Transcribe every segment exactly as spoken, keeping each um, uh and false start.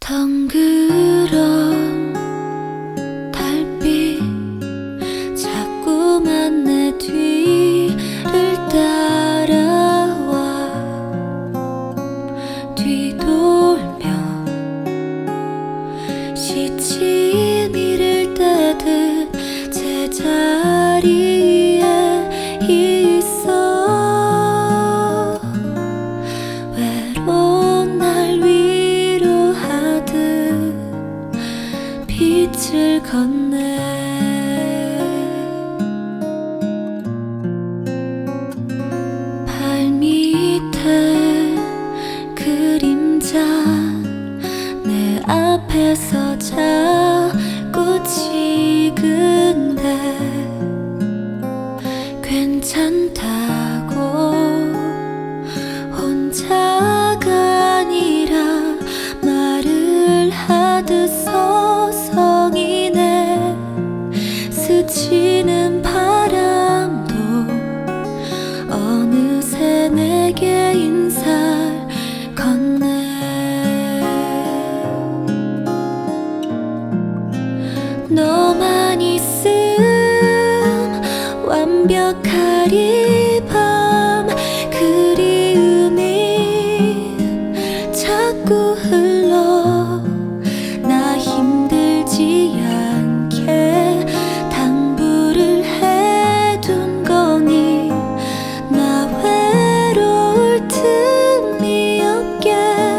덩그런 달빛 자꾸만 내 뒤를 따라와 뒤돌며 시침 이를 떼듯 제자리에 있어 외로운 날 위로하듯 빛을 건네 발밑에 그림자 내 앞에서 자꾸 찍은데 괜찮다고 혼자가 아니라 말을 하듯 서성이네 스치는 바람도 어느새 내게 인사를 건네 너만 있음 완벽하리 밤 그리움이 자꾸 흘러 나 힘들지 않게 당부를 해둔 거니 나 외로울 틈이 없게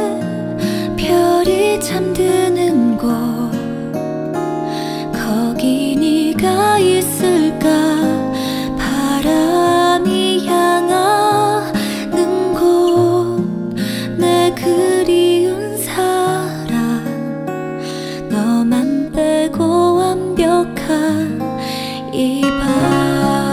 별이 잠드는 곳 거기 네가 있을까 바람이 향하는 곳 내 그리운 사랑 너만 빼고 완벽한 이 밤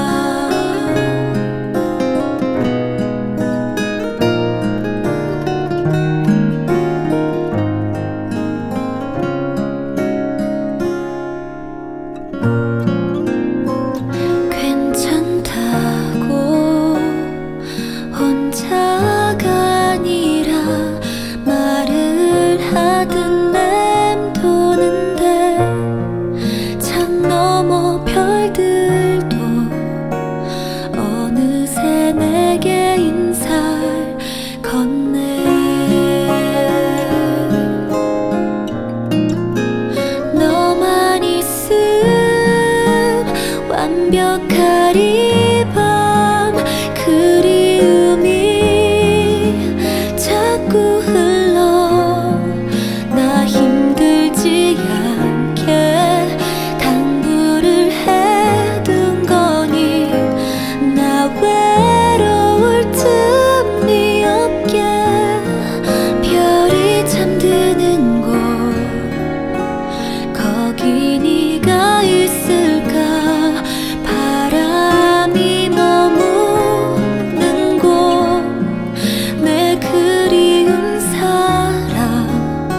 괜찮다고 혼자가 아니라 말을 하듯 맴도는데 창 너머 별들도 어느새 내게 인사를 건네 너만 있음 완벽하리 밤 그리움이 자꾸 흘러 나 힘들지 않게 당부를 해둔 거니 나 외로울 틈이 없게 별이 잠드는 곳 거기 네가 있을까 바람이 머무는 곳 내 그리운 사랑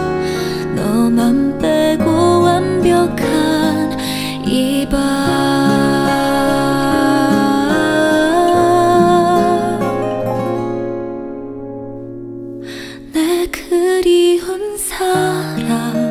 너만 빼고 완벽한 이 밤 내 그리운 사랑